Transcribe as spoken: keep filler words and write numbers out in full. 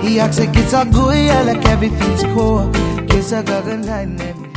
he acts like it's all good, yeah, like everything's cool. Kiss a girl good night,